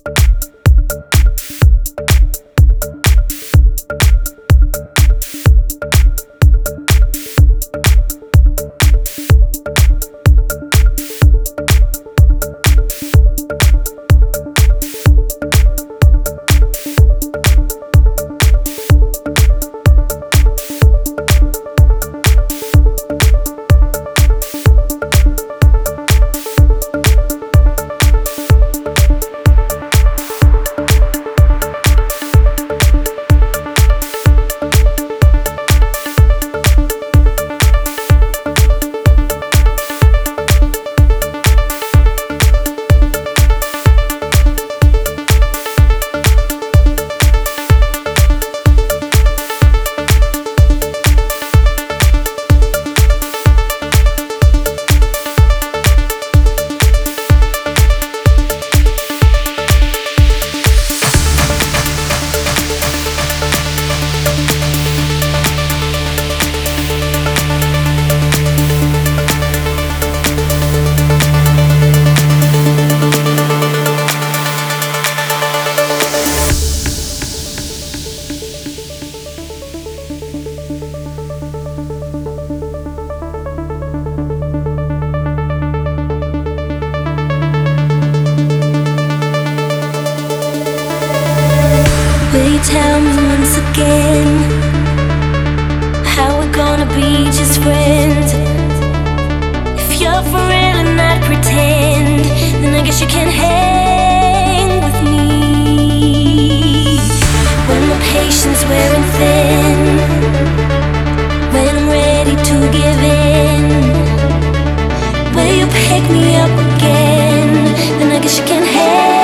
Will you tell me once again how we're gonna be just friends? If you're for real and not pretend, then I guess you can hang with me. When my patience wearing thin, when I'm ready to give in, will you pick me up again? Then I guess you can hang.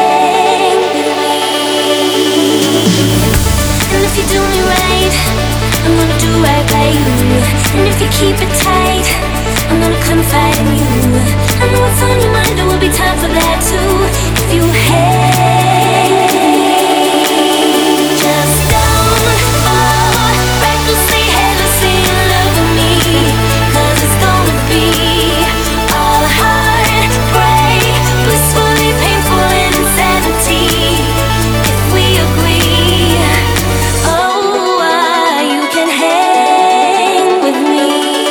And if you do me right, I'm gonna do right by you. And if you keep it tight, I'm gonna confide in you. I know what's on your mind, there will be time for that too. If you hang with me, just don't fall recklessly, headlessly in love with me. 'Cause it's gonna be all heartbreak, blissfully painful and insanity. If we agree, you can hang with me.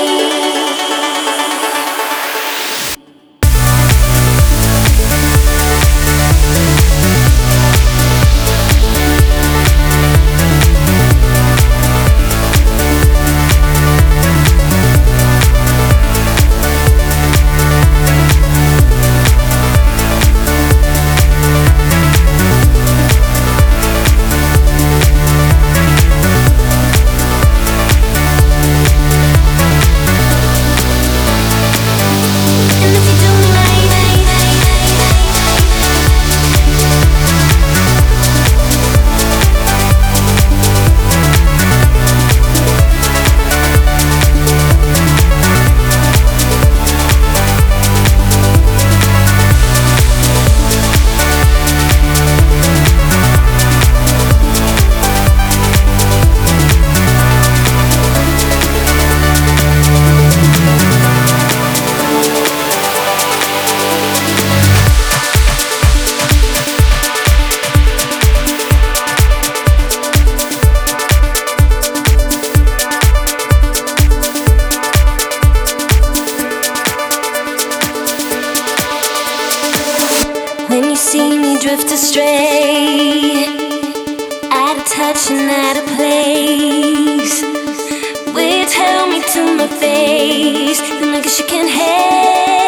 When you see me drift astray, out of touch and out of place, will you tell me to my face? Then I guess you can hang.